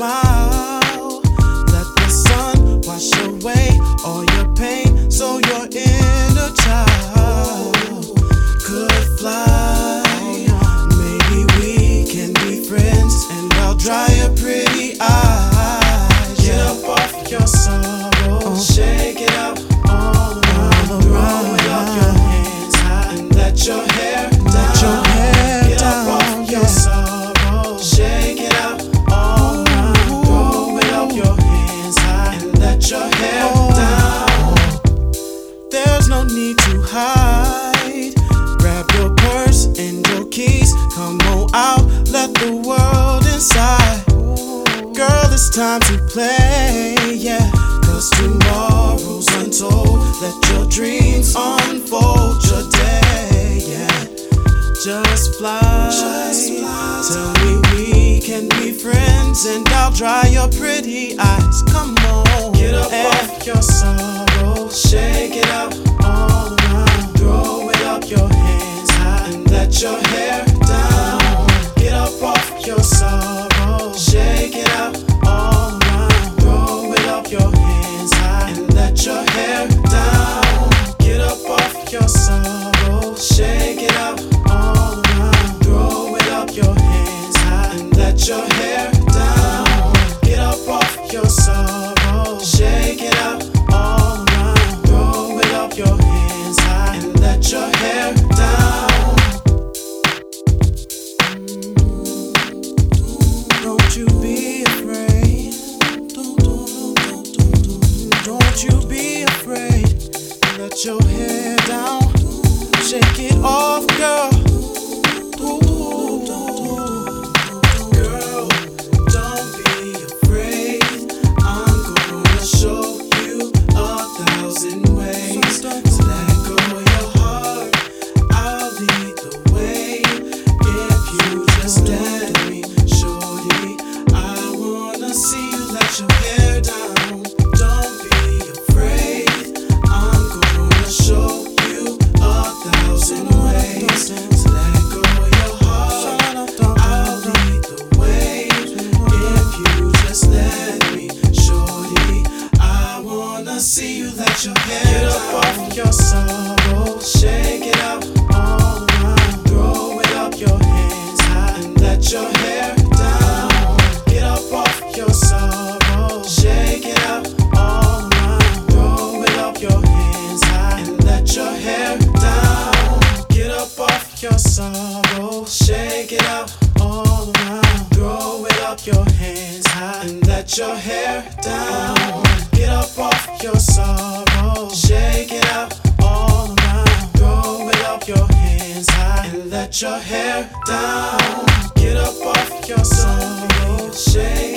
smile. Let the sun wash away all your pain, so your inner child could fly. Maybe we can be friends, and I'll dry your pretty eyes. Get up off your sorrow, shake it out all around. Throw it up your hands high and let your hair down. Get up off your sorrow, shake it out all around. Throw it up your hands high and let your hair down. There's no need to hide. Grab your purse and your keys. Come on out, let the world inside. Girl, it's time to play, yeah. 'Cause tomorrow's untold. Let your dreams unfold your day, yeah. Just fly. Tell me we can be friends, and I'll dry your pretty eyes. Come on, get up off your sorrow, shake it out all around. Throw it up your hands high and let your hair down. Get up off your sorrow, shake it out all around. Throw it up your hands high and let your hair down. Get up off your sorrow, shake it out all around. Throw it up your hands high and let your hair down. Get up off your sorrow, shake it out all around. Throw it up your hands high and let your hair down. Don't you be afraid. Don't you be afraid. Let your hair down. Shake it off, girl. Girl, don't be afraid. I'm gonna show you 1,000 ways to let go of your heart. I'll lead the way if you just let me, shorty. I wanna see you let your hair down. Don't be afraid. I'm gonna show you 1,000 ways to let go of your heart. I'll lead the way if you just let me, shorty. I wanna see you let your hair down. Get up off your sorrow, shake it out all around. Throw it up your hands high and let your hair down. Get up off your sorrow, shake it out all around. Throw it up your hands high and let your hair down. Get up off your sorrow, shake it out all around. Throw it up your hands high and let your hair down. Get up off your sorrow, shake it out all around. Throw it up your hands high and let your hair down. Get up off your sorrow, shake